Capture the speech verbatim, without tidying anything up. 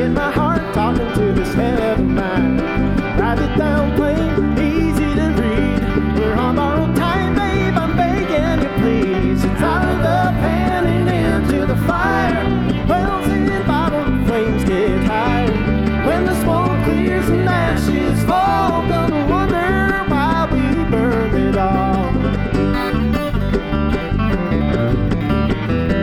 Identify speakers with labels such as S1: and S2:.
S1: in my heart, talking to this head of mine. Write it down plain, easy to read. We're on borrowed time, babe, I'm begging you please. It's out of the pen and into the fire.